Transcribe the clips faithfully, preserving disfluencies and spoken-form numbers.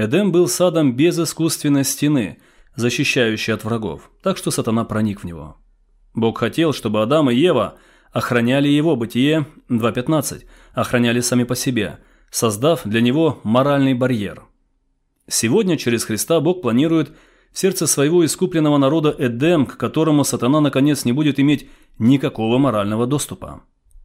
Эдем был садом без искусственной стены, защищающей от врагов, так что сатана проник в него. Бог хотел, чтобы Адам и Ева охраняли его, Бытие два пятнадцать, охраняли сами по себе, создав для него моральный барьер. Сегодня через Христа Бог планирует в сердце своего искупленного народа Эдем, к которому сатана наконец не будет иметь никакого морального доступа.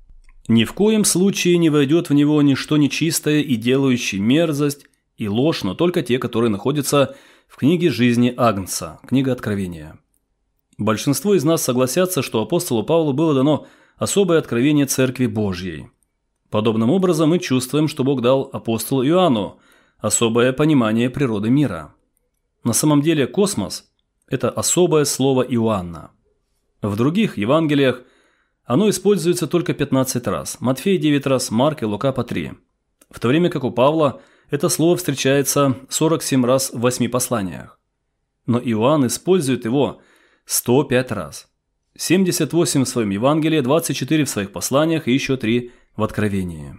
Ни в коем случае не войдет в него ничто нечистое и делающее мерзость и ложь, но только те, которые находятся в книге жизни Агнца, книга Откровения. Большинство из нас согласятся, что апостолу Павлу было дано особое откровение Церкви Божьей. Подобным образом мы чувствуем, что Бог дал апостолу Иоанну особое понимание природы мира. На самом деле космос – это особое слово Иоанна. В других Евангелиях оно используется только пятнадцать раз, Матфей девять раз, Марк и Лука по три. В то время как у Павла это слово встречается сорок семь раз в восьми посланиях. Но Иоанн использует его сто пять раз. семьдесят восемь в своем Евангелии, двадцать четыре в своих посланиях и еще три в Откровении.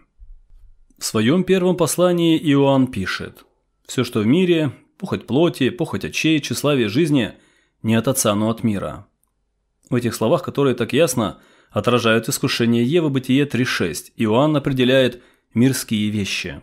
В своем первом послании Иоанн пишет: «Все, что в мире, похоть плоти, похоть очей, тщеславие жизни, не от Отца, но от мира». В этих словах, которые так ясно отражают искушение Евы, Бытие три шесть, Иоанн определяет мирские вещи.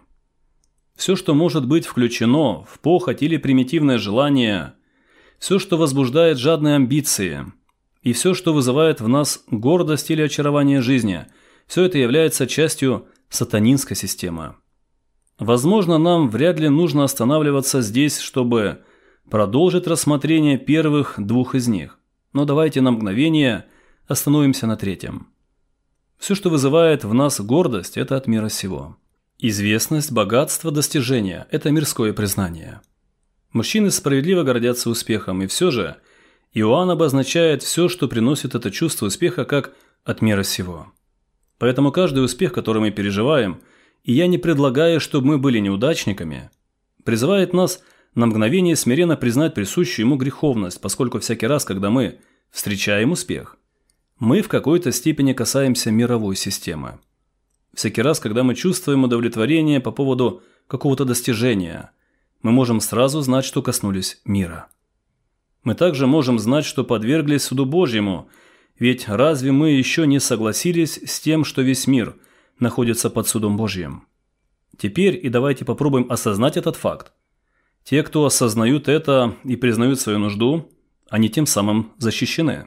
Все, что может быть включено в похоть или примитивное желание, все, что возбуждает жадные амбиции, и все, что вызывает в нас гордость или очарование жизни, все это является частью сатанинской системы. Возможно, нам вряд ли нужно останавливаться здесь, чтобы продолжить рассмотрение первых двух из них, но давайте на мгновение остановимся на третьем. Все, что вызывает в нас гордость, это от мира сего. Известность, богатство, достижения – это мирское признание. Мужчины справедливо гордятся успехом, и все же Иоанн обозначает все, что приносит это чувство успеха, как от мира сего. Поэтому каждый успех, который мы переживаем, и я не предлагаю, чтобы мы были неудачниками, призывает нас на мгновение смиренно признать присущую ему греховность, поскольку всякий раз, когда мы встречаем успех, мы в какой-то степени касаемся мировой системы. Всякий раз, когда мы чувствуем удовлетворение по поводу какого-то достижения, мы можем сразу знать, что коснулись мира. Мы также можем знать, что подверглись суду Божьему, ведь разве мы еще не согласились с тем, что весь мир находится под судом Божьим? Теперь и давайте попробуем осознать этот факт. Те, кто осознают это и признают свою нужду, они тем самым защищены.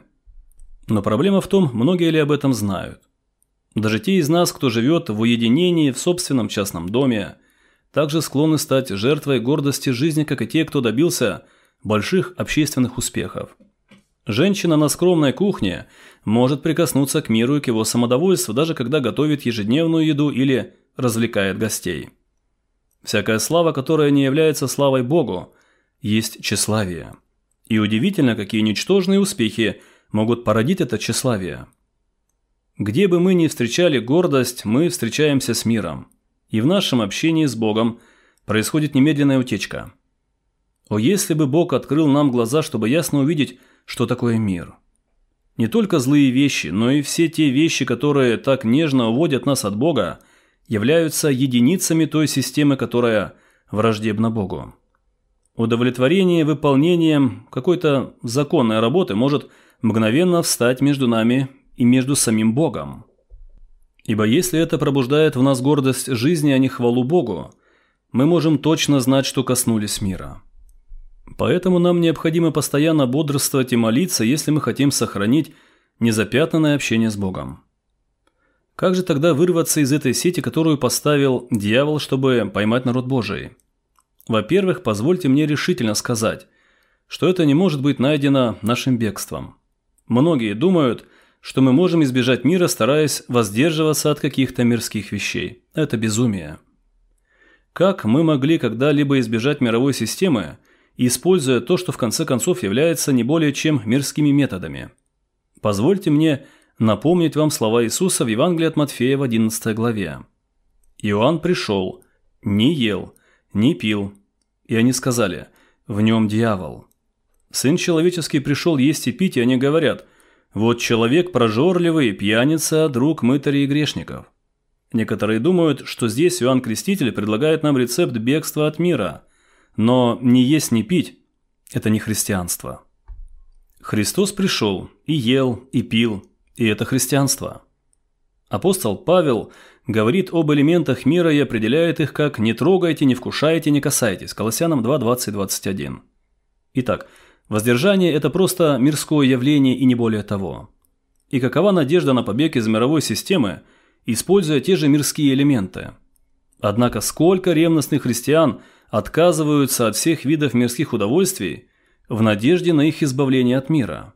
Но проблема в том, многие ли об этом знают. Даже те из нас, кто живет в уединении в собственном частном доме, также склонны стать жертвой гордости жизни, как и те, кто добился больших общественных успехов. Женщина на скромной кухне может прикоснуться к миру и к его самодовольству, даже когда готовит ежедневную еду или развлекает гостей. Всякая слава, которая не является славой Богу, есть тщеславие. И удивительно, какие ничтожные успехи могут породить это тщеславие. Где бы мы ни встречали гордость, мы встречаемся с миром. И в нашем общении с Богом происходит немедленная утечка. О, если бы Бог открыл нам глаза, чтобы ясно увидеть, что такое мир. Не только злые вещи, но и все те вещи, которые так нежно уводят нас от Бога, являются единицами той системы, которая враждебна Богу. Удовлетворение выполнением какой-то законной работы может мгновенно встать между нами и между самим Богом. Ибо если это пробуждает в нас гордость жизни, а не хвалу Богу, мы можем точно знать, что коснулись мира. Поэтому нам необходимо постоянно бодрствовать и молиться, если мы хотим сохранить незапятнанное общение с Богом. Как же тогда вырваться из этой сети, которую поставил дьявол, чтобы поймать народ Божий? Во-первых, позвольте мне решительно сказать, что это не может быть найдено нашим бегством. Многие думают, что мы можем избежать мира, стараясь воздерживаться от каких-то мирских вещей. Это безумие. Как мы могли когда-либо избежать мировой системы, используя то, что в конце концов является не более чем мирскими методами? Позвольте мне напомнить вам слова Иисуса в Евангелии от Матфея в одиннадцатой главе. «Иоанн пришел, не ел, не пил, и они сказали: в нем дьявол. Сын человеческий пришел есть и пить, и они говорят: вот человек прожорливый, пьяница, друг мытарей и грешников». Некоторые думают, что здесь Иоанн Креститель предлагает нам рецепт бегства от мира. Но не есть, не пить – это не христианство. Христос пришел и ел, и пил, и это христианство. Апостол Павел говорит об элементах мира и определяет их как «не трогайте, не вкушайте, не касайтесь» Колоссянам два, двадцать, двадцать один. Итак, воздержание – это просто мирское явление и не более того. И какова надежда на побег из мировой системы, используя те же мирские элементы? Однако сколько ревностных христиан отказываются от всех видов мирских удовольствий в надежде на их избавление от мира?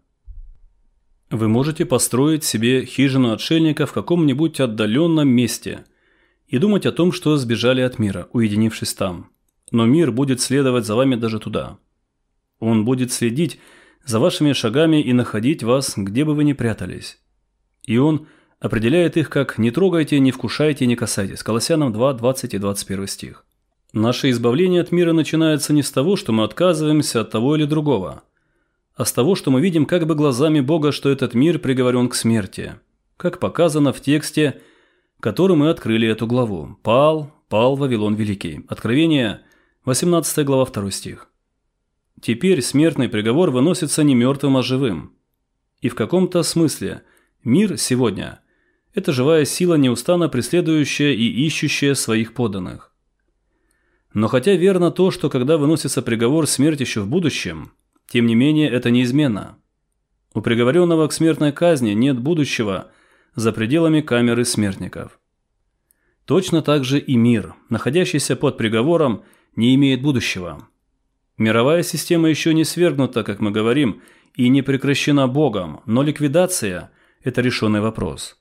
Вы можете построить себе хижину отшельника в каком-нибудь отдаленном месте и думать о том, что сбежали от мира, уединившись там. Но мир будет следовать за вами даже туда. Он будет следить за вашими шагами и находить вас, где бы вы ни прятались. И он определяет их как «не трогайте, не вкушайте, не касайтесь» Колоссянам два, двадцать и двадцать первый стих. Наше избавление от мира начинается не с того, что мы отказываемся от того или другого, а с того, что мы видим как бы глазами Бога, что этот мир приговорен к смерти, как показано в тексте, которым мы открыли эту главу. «Пал, пал Вавилон Великий». Откровение, восемнадцатая глава, второй стих. Теперь смертный приговор выносится не мертвым, а живым. И в каком-то смысле мир сегодня – это живая сила, неустанно преследующая и ищущая своих подданных. Но хотя верно то, что когда выносится приговор смерть еще в будущем, тем не менее это неизменно. У приговоренного к смертной казни нет будущего за пределами камеры смертников. Точно так же и мир, находящийся под приговором, не имеет будущего. Мировая система еще не свергнута, как мы говорим, и не прекращена Богом, но ликвидация – это решенный вопрос.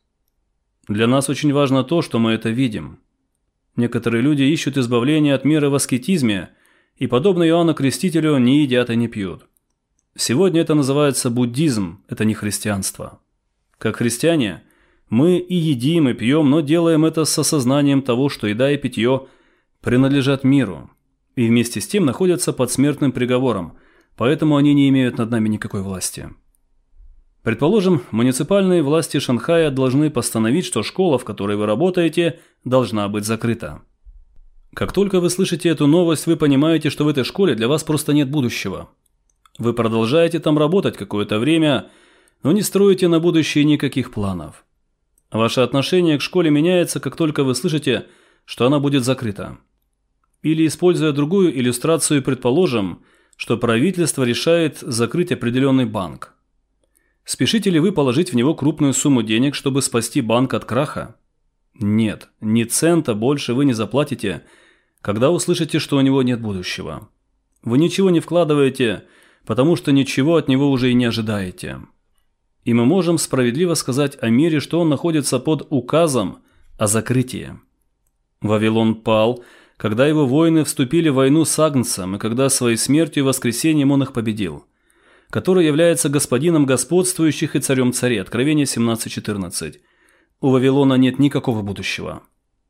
Для нас очень важно то, что мы это видим. Некоторые люди ищут избавления от мира в аскетизме и, подобно Иоанну Крестителю, не едят и не пьют. Сегодня это называется буддизм, это не христианство. Как христиане, мы и едим, и пьем, но делаем это с осознанием того, что еда и питье принадлежат миру и вместе с тем находятся под смертным приговором, поэтому они не имеют над нами никакой власти. Предположим, муниципальные власти Шанхая должны постановить, что школа, в которой вы работаете, должна быть закрыта. Как только вы слышите эту новость, вы понимаете, что в этой школе для вас просто нет будущего. Вы продолжаете там работать какое-то время, но не строите на будущее никаких планов. Ваше отношение к школе меняется, как только вы слышите, что она будет закрыта. Или, используя другую иллюстрацию, предположим, что правительство решает закрыть определенный банк. Спешите ли вы положить в него крупную сумму денег, чтобы спасти банк от краха? Нет, ни цента больше вы не заплатите, когда услышите, что у него нет будущего. Вы ничего не вкладываете, потому что ничего от него уже и не ожидаете. И мы можем справедливо сказать о мире, что он находится под указом о закрытии. Вавилон пал, когда его воины вступили в войну с Агнцем, и когда своей смертью и воскресением он их победил, который является господином господствующих и царем царей. Откровение семнадцать четырнадцать. У Вавилона нет никакого будущего.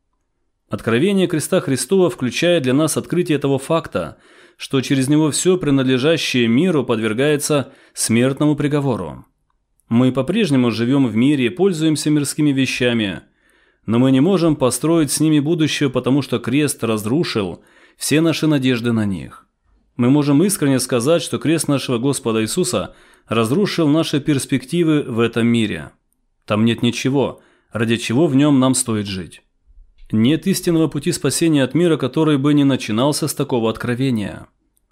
Откровение креста Христова включает для нас открытие того факта, что через него все принадлежащее миру подвергается смертному приговору. Мы по-прежнему живем в мире и пользуемся мирскими вещами, но мы не можем построить с ними будущее, потому что крест разрушил все наши надежды на них. Мы можем искренне сказать, что крест нашего Господа Иисуса разрушил наши перспективы в этом мире. Там нет ничего, ради чего в нем нам стоит жить. Нет истинного пути спасения от мира, который бы не начинался с такого откровения.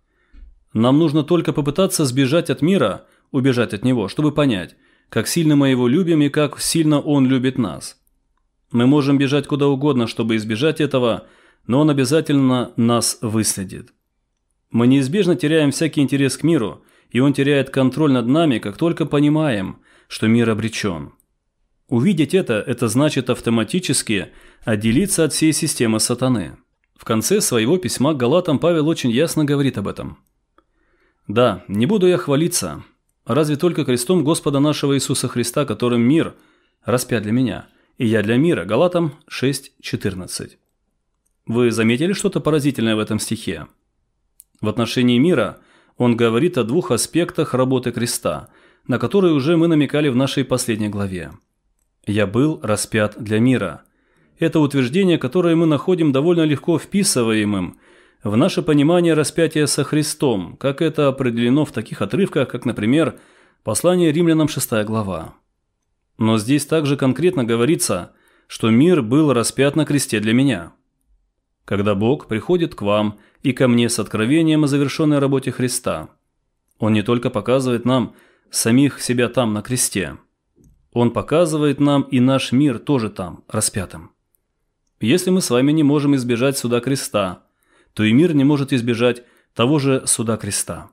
Нам нужно только попытаться сбежать от мира, убежать от него, чтобы понять, как сильно мы его любим и как сильно он любит нас. Мы можем бежать куда угодно, чтобы избежать этого, но он обязательно нас выследит. Мы неизбежно теряем всякий интерес к миру, и он теряет контроль над нами, как только понимаем, что мир обречен. Увидеть это – это значит автоматически отделиться от всей системы сатаны. В конце своего письма к Галатам Павел очень ясно говорит об этом. «Да, не буду я хвалиться, разве только крестом Господа нашего Иисуса Христа, которым мир распят для меня, и я для мира». Галатам шесть четырнадцать. Вы заметили что-то поразительное в этом стихе? В отношении мира он говорит о двух аспектах работы креста, на которые уже мы намекали в нашей последней главе. «Я был распят для мира». Это утверждение, которое мы находим довольно легко вписываемым в наше понимание распятия со Христом, как это определено в таких отрывках, как, например, послание Римлянам шестая глава. Но здесь также конкретно говорится, что мир был распят на кресте для меня. Когда Бог приходит к вам и ко мне с откровением о завершенной работе Христа, Он не только показывает нам самих себя там на кресте, Он показывает нам и наш мир тоже там, распятым. Если мы с вами не можем избежать суда креста, то и мир не может избежать того же суда креста.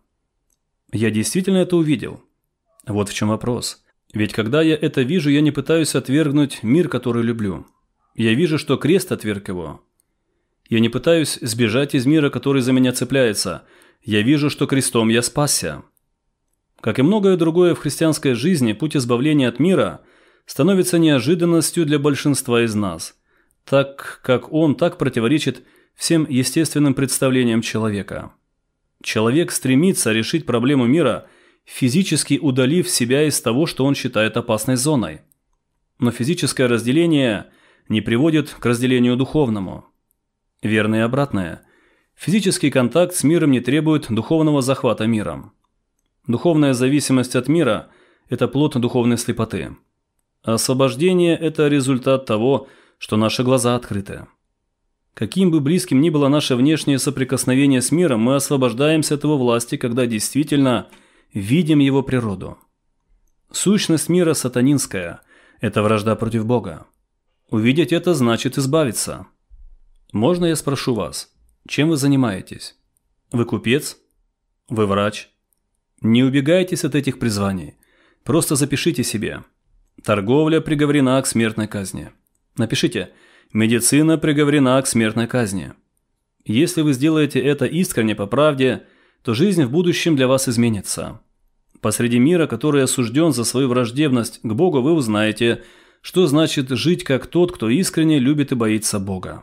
Я действительно это увидел. Вот в чем вопрос. Ведь когда я это вижу, я не пытаюсь отвергнуть мир, который люблю. Я вижу, что крест отверг его. Я не пытаюсь сбежать из мира, который за меня цепляется. Я вижу, что крестом я спасся. Как и многое другое в христианской жизни, путь избавления от мира становится неожиданностью для большинства из нас, так как он так противоречит всем естественным представлениям человека. Человек стремится решить проблему мира, физически удалив себя из того, что он считает опасной зоной. Но физическое разделение не приводит к разделению духовному. Верно и обратное. Физический контакт с миром не требует духовного захвата миром. Духовная зависимость от мира – это плод духовной слепоты. А освобождение – это результат того, что наши глаза открыты. Каким бы близким ни было наше внешнее соприкосновение с миром, мы освобождаемся от его власти, когда действительно видим его природу. Сущность мира сатанинская – это вражда против Бога. Увидеть это значит избавиться. Можно я спрошу вас, чем вы занимаетесь? Вы купец? Вы врач? Не убегайтесь от этих призваний. Просто запишите себе. Торговля приговорена к смертной казни. Напишите «Медицина приговорена к смертной казни». Если вы сделаете это искренне по правде, то жизнь в будущем для вас изменится. Посреди мира, который осужден за свою враждебность к Богу, вы узнаете, что значит жить как тот, кто искренне любит и боится Бога.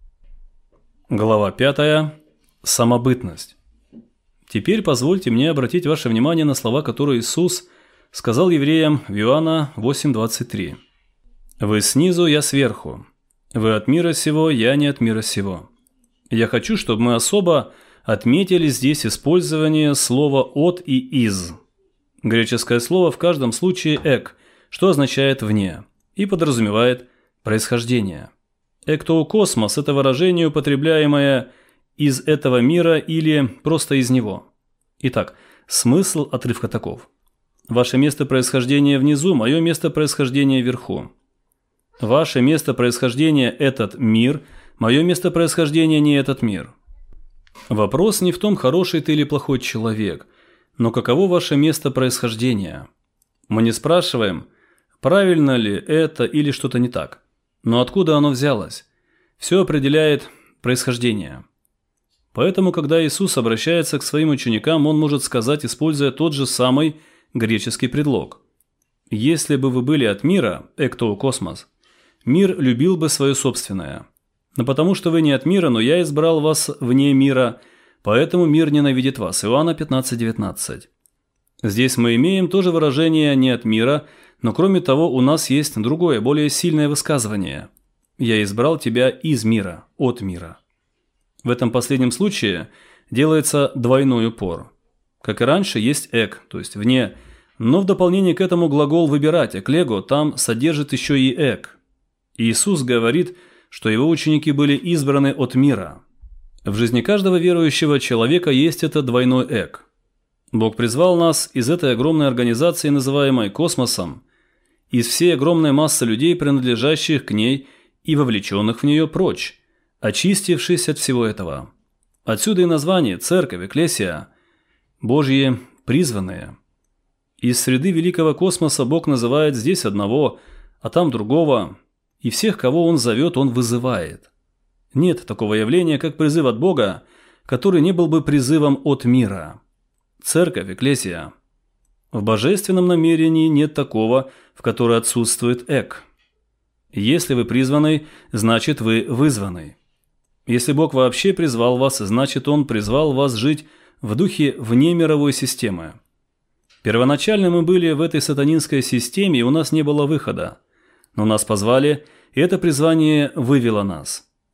Глава пятая. Самобытность. Теперь позвольте мне обратить ваше внимание на слова, которые Иисус сказал евреям в Иоанна восемь двадцать три. «Вы снизу, я сверху. Вы от мира сего, я не от мира сего». Я хочу, чтобы мы особо отметили здесь использование слова «от» и «из». Греческое слово в каждом случае «эк», что означает «вне», и подразумевает происхождение. «Эктоокосмос» – это выражение, употребляемое «из этого мира» или «просто из него». Итак, смысл отрывка таков. Ваше место происхождения внизу, мое место происхождения вверху. Ваше место происхождения – этот мир, мое место происхождения – не этот мир. Вопрос не в том, хороший ты или плохой человек, но каково ваше место происхождения. Мы не спрашиваем, правильно ли это или что-то не так, но откуда оно взялось. Все определяет происхождение. Поэтому, когда Иисус обращается к своим ученикам, Он может сказать, используя тот же самый греческий предлог. «Если бы вы были от мира, эктоокосмос, мир любил бы свое собственное. Но потому что вы не от мира, но я избрал вас вне мира, поэтому мир ненавидит вас». Иоанна пятнадцать девятнадцать. Здесь мы имеем тоже выражение «не от мира», но кроме того у нас есть другое, более сильное высказывание. «Я избрал тебя из мира, от мира». В этом последнем случае делается двойной упор. Как и раньше, есть «эк», то есть «вне», но в дополнение к этому глагол «выбирать», «эклего», там содержит еще и «эк». Иисус говорит, что его ученики были избраны от мира. В жизни каждого верующего человека есть этот двойной «эк». Бог призвал нас из этой огромной организации, называемой космосом, из всей огромной массы людей, принадлежащих к ней и вовлеченных в нее прочь, очистившись от всего этого. Отсюда и название «Церковь», «Экклесия», «Божьи призванные». Из среды великого космоса Бог называет здесь одного, а там другого, и всех, кого Он зовет, Он вызывает. Нет такого явления, как призыв от Бога, который не был бы призывом от мира. Церковь, Экклесия. В божественном намерении нет такого, в которой отсутствует «эк». Если вы призваны, значит вы вызваны. Если Бог вообще призвал вас, значит Он призвал вас жить в духе вне мировой системы. Первоначально мы были в этой сатанинской системе, и у нас не было выхода. Но нас позвали, и это призвание вывело нас.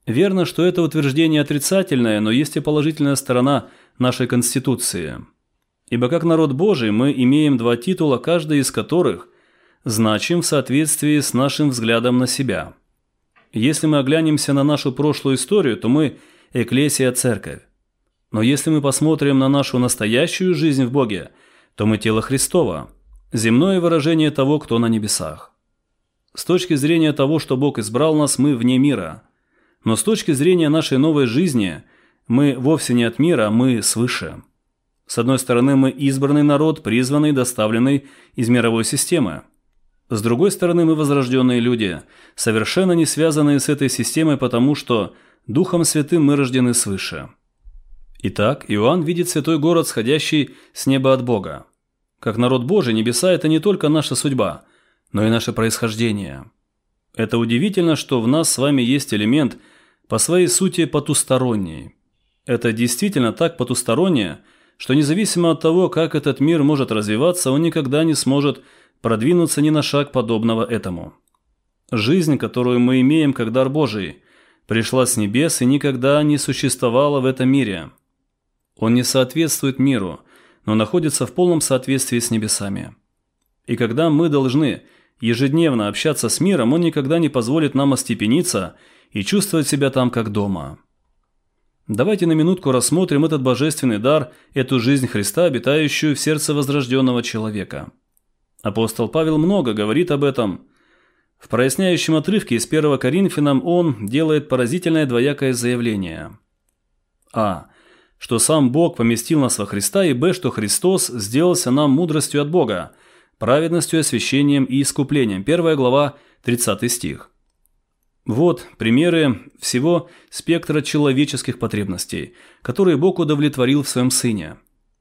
Верно, что это утверждение отрицательное, но есть и положительная сторона нашей Конституции. Ибо как народ Божий мы имеем два титула, каждый из которых значим в соответствии с нашим взглядом на себя. Если мы оглянемся на нашу прошлую историю, то мы – Экклесия Церковь. Но если мы посмотрим на нашу настоящую жизнь в Боге, то мы тело Христово, земное выражение того, кто на небесах. С точки зрения того, что Бог избрал нас, мы вне мира. Но с точки зрения нашей новой жизни, мы вовсе не от мира, мы свыше. С одной стороны, мы избранный народ, призванный, доставленный из мировой системы. С другой стороны, мы возрожденные люди, совершенно не связанные с этой системой, потому что Духом Святым мы рождены свыше. Итак, Иоанн видит святой город, сходящий с неба от Бога. Как народ Божий, небеса – это не только наша судьба, но и наше происхождение. Это удивительно, что в нас с вами есть элемент, по своей сути, потусторонний. Это действительно так потустороннее, что независимо от того, как этот мир может развиваться, он никогда не сможет продвинуться ни на шаг подобного этому. Жизнь, которую мы имеем как дар Божий, пришла с небес и никогда не существовала в этом мире. Он не соответствует миру, но находится в полном соответствии с небесами. И когда мы должны ежедневно общаться с миром, он никогда не позволит нам остепениться и чувствовать себя там как дома. Давайте на минутку рассмотрим этот божественный дар, эту жизнь Христа, обитающую в сердце возрожденного человека. Апостол Павел много говорит об этом. В проясняющем отрывке из первого Коринфянам он делает поразительное двоякое заявление. А. Что сам Бог поместил нас во Христа, и Б. Что Христос сделался нам мудростью от Бога, праведностью, освящением и искуплением. Первая глава, тридцатый стих. Вот примеры всего спектра человеческих потребностей, которые Бог удовлетворил в своем Сыне.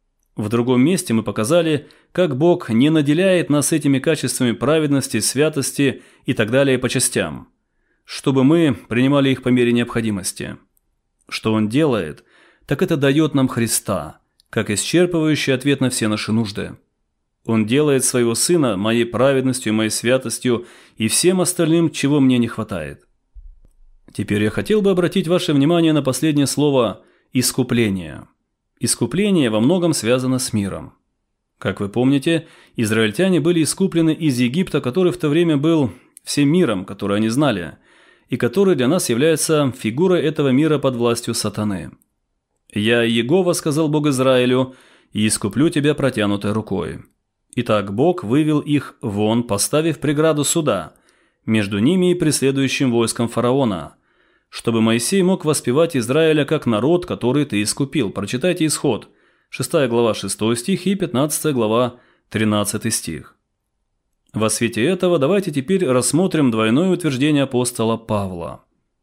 В другом месте мы показали, как Бог не наделяет нас этими качествами праведности, святости и так далее по частям, чтобы мы принимали их по мере необходимости. Что Он делает, так это дает нам Христа, как исчерпывающий ответ на все наши нужды. Он делает своего Сына моей праведностью, моей святостью и всем остальным, чего мне не хватает. Теперь я хотел бы обратить ваше внимание на последнее слово «искупление». Искупление во многом связано с миром. Как вы помните, израильтяне были искуплены из Египта, который в то время был всем миром, который они знали, и который для нас является фигурой этого мира под властью сатаны. «Я, Иегова, — сказал Бог Израилю, — и искуплю тебя протянутой рукой». Итак, Бог вывел их вон, поставив преграду суда между ними и преследующим войском фараона, чтобы Моисей мог воспевать Израиля как народ, который ты искупил. Прочитайте Исход, шестая глава, шестой стих и пятнадцатая глава, тринадцатый стих. Во свете этого давайте теперь рассмотрим двойное утверждение апостола Павла.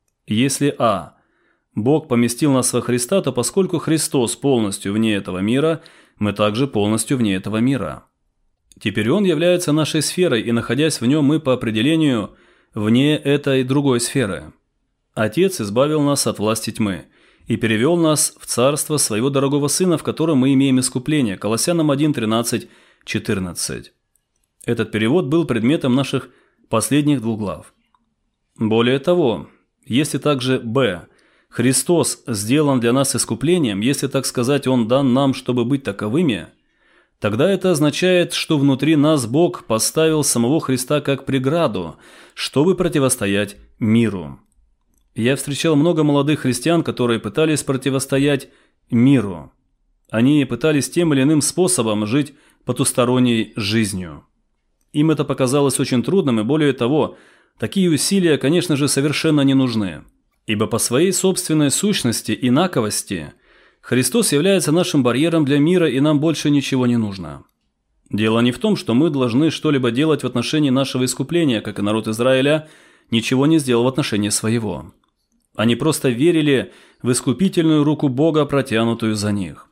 Если а. Бог поместил нас во Христа, то поскольку Христос полностью вне этого мира, мы также полностью вне этого мира. Теперь Он является нашей сферой, и, находясь в Нем, мы по определению вне этой другой сферы. Отец избавил нас от власти тьмы и перевел нас в царство своего дорогого Сына, в котором мы имеем искупление. Колоссянам один, тринадцать, четырнадцать. Этот перевод был предметом наших последних двух глав. Более того, если также б. Христос сделан для нас искуплением, если, так сказать, Он дан нам, чтобы быть таковыми, тогда это означает, что внутри нас Бог поставил самого Христа как преграду, чтобы противостоять миру. Я встречал много молодых христиан, которые пытались противостоять миру. Они пытались тем или иным способом жить потусторонней жизнью. Им это показалось очень трудным, и более того, такие усилия, конечно же, совершенно не нужны. Ибо по своей собственной сущности, инаковости, Христос является нашим барьером для мира, и нам больше ничего не нужно. Дело не в том, что мы должны что-либо делать в отношении нашего искупления, как и народ Израиля ничего не сделал в отношении своего. Они просто верили в искупительную руку Бога, протянутую за них.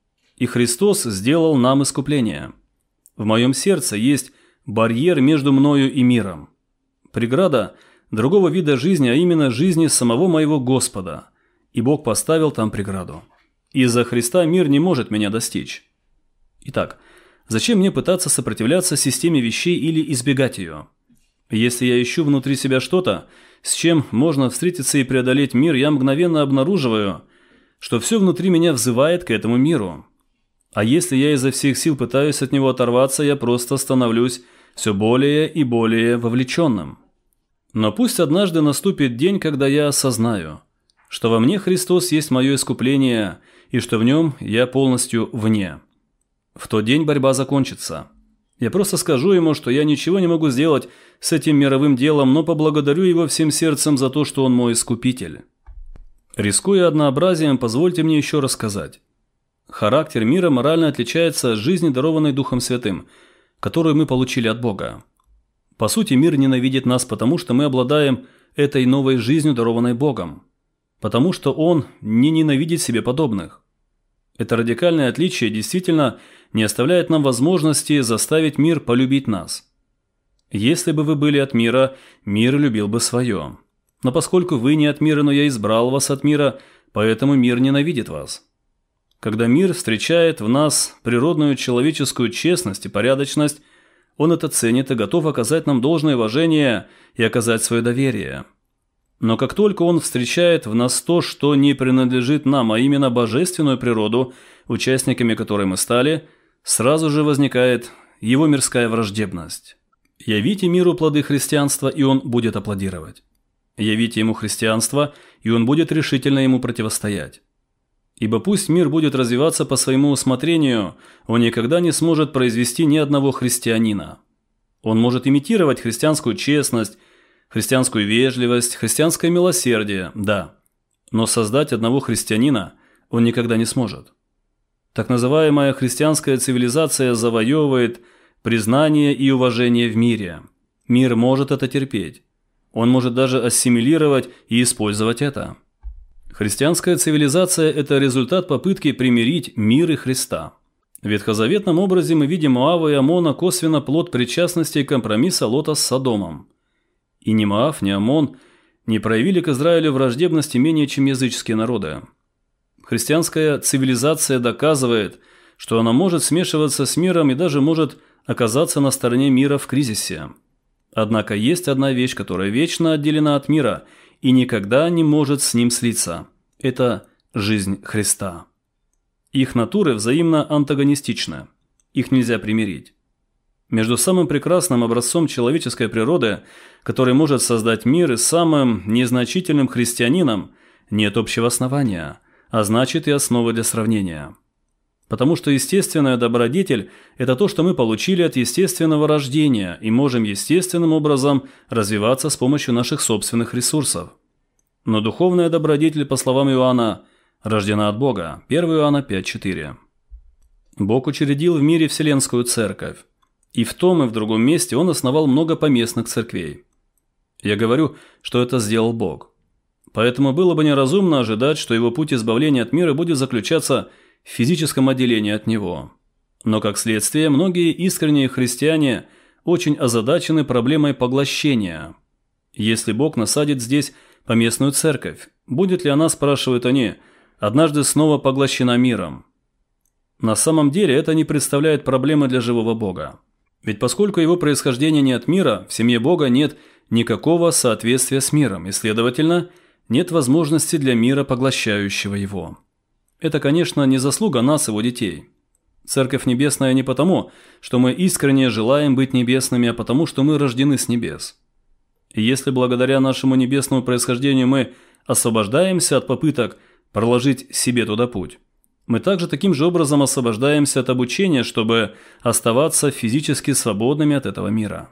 И Христос сделал нам искупление. В моем сердце есть барьер между мною и миром. Преграда другого вида жизни, а именно жизни самого моего Господа. И Бог поставил там преграду. Из-за Христа мир не может меня достичь. Итак, зачем мне пытаться сопротивляться системе вещей или избегать ее? Если я ищу внутри себя что-то, с чем можно встретиться и преодолеть мир, я мгновенно обнаруживаю, что все внутри меня взывает к этому миру. А если я изо всех сил пытаюсь от него оторваться, я просто становлюсь все более и более вовлеченным. Но пусть однажды наступит день, когда я осознаю, что во мне Христос есть мое искупление, и что в нем я полностью вне. В тот день борьба закончится. Я просто скажу ему, что я ничего не могу сделать с этим мировым делом, но поблагодарю его всем сердцем за то, что он мой искупитель. Рискуя однообразием, позвольте мне еще рассказать. Характер мира морально отличается от жизни, дарованной Духом Святым, которую мы получили от Бога. По сути, мир ненавидит нас, потому что мы обладаем этой новой жизнью, дарованной Богом. Потому что он не ненавидит себе подобных. Это радикальное отличие действительно не оставляет нам возможности заставить мир полюбить нас. Если бы вы были от мира, мир любил бы свое. Но поскольку вы не от мира, но я избрал вас от мира, поэтому мир ненавидит вас. Когда мир встречает в нас природную человеческую честность и порядочность, он это ценит и готов оказать нам должное уважение и оказать свое доверие. Но как только он встречает в нас то, что не принадлежит нам, а именно божественную природу, участниками которой мы стали, сразу же возникает его мирская враждебность. Явите миру плоды христианства, и он будет аплодировать. Явите ему христианство, и он будет решительно ему противостоять. Ибо пусть мир будет развиваться по своему усмотрению, он никогда не сможет произвести ни одного христианина. Он может имитировать христианскую честность, христианскую вежливость, христианское милосердие, да. Но создать одного христианина он никогда не сможет. Так называемая христианская цивилизация завоевывает признание и уважение в мире. Мир может это терпеть. Он может даже ассимилировать и использовать это. Христианская цивилизация – это результат попытки примирить мир и Христа. В ветхозаветном образе мы видим Моава и Амона косвенно плод причастности и компромисса Лота с Содомом. И ни Моав, ни Амон не проявили к Израилю враждебности менее, чем языческие народы. Христианская цивилизация доказывает, что она может смешиваться с миром и даже может оказаться на стороне мира в кризисе. Однако есть одна вещь, которая вечно отделена от мира и никогда не может с ним слиться. Это жизнь Христа. Их натуры взаимно антагонистичны. Их нельзя примирить. Между самым прекрасным образцом человеческой природы, который может создать мир, и самым незначительным христианином нет общего основания, а значит и основы для сравнения. Потому что естественная добродетель – это то, что мы получили от естественного рождения и можем естественным образом развиваться с помощью наших собственных ресурсов. Но духовная добродетель, по словам Иоанна, рождена от Бога. первое Иоанна пять четыре. Бог учредил в мире Вселенскую Церковь. И в том и в другом месте он основал много поместных церквей. Я говорю, что это сделал Бог. Поэтому было бы неразумно ожидать, что его путь избавления от мира будет заключаться в физическом отделении от него. Но как следствие, многие искренние христиане очень озадачены проблемой поглощения. Если Бог насадит здесь поместную церковь, будет ли она, спрашивают они, однажды снова поглощена миром? На самом деле это не представляет проблемы для живого Бога. Ведь поскольку его происхождение не от мира, в семье Бога нет никакого соответствия с миром, и, следовательно, нет возможности для мира, поглощающего его. Это, конечно, не заслуга нас, его детей. Церковь Небесная не потому, что мы искренне желаем быть небесными, а потому, что мы рождены с небес. И если благодаря нашему небесному происхождению мы освобождаемся от попыток проложить себе туда путь, мы также таким же образом освобождаемся от обучения, чтобы оставаться физически свободными от этого мира.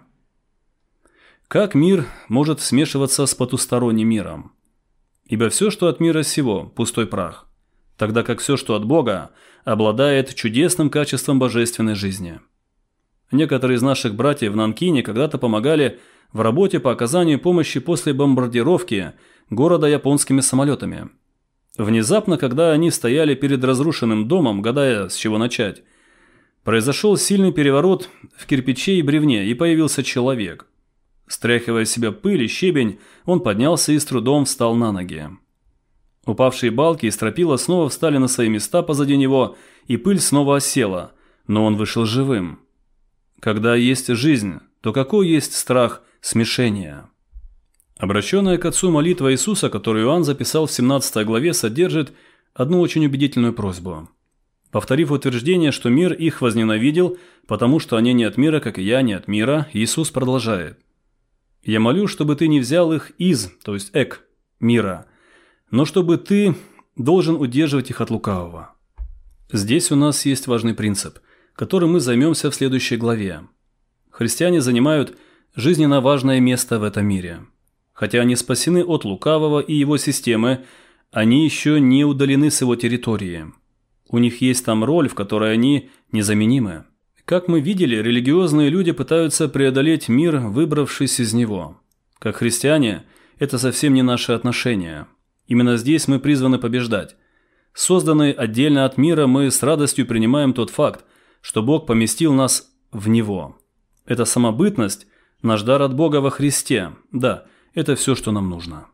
Как мир может смешиваться с потусторонним миром? Ибо все, что от мира сего, пустой прах, тогда как все, что от Бога, обладает чудесным качеством божественной жизни. Некоторые из наших братьев в Нанкине когда-то помогали в работе по оказанию помощи после бомбардировки города японскими самолетами. Внезапно, когда они стояли перед разрушенным домом, гадая, с чего начать, произошел сильный переворот в кирпиче и бревне, и появился человек. Стряхивая с себя пыль и щебень, он поднялся и с трудом встал на ноги. Упавшие балки и стропила снова встали на свои места позади него, и пыль снова осела, но он вышел живым. Когда есть жизнь, то какой есть страх смешения. Обращенная к Отцу молитва Иисуса, которую Иоанн записал в семнадцатой главе, содержит одну очень убедительную просьбу. Повторив утверждение, что мир их возненавидел, потому что они не от мира, как и я не от мира, Иисус продолжает: «Я молю, чтобы ты не взял их из, то есть эк, мира, но чтобы ты должен удерживать их от лукавого». Здесь у нас есть важный принцип, которым мы займемся в следующей главе. Христиане занимают жизненно важное место в этом мире. Хотя они спасены от лукавого и его системы, они еще не удалены с его территории. У них есть там роль, в которой они незаменимы. Как мы видели, религиозные люди пытаются преодолеть мир, выбравшись из него. Как христиане, это совсем не наше отношение. Именно здесь мы призваны побеждать. Созданные отдельно от мира, мы с радостью принимаем тот факт, что Бог поместил нас в него. Эта самобытность – наш дар от Бога во Христе. Да, это все, что нам нужно.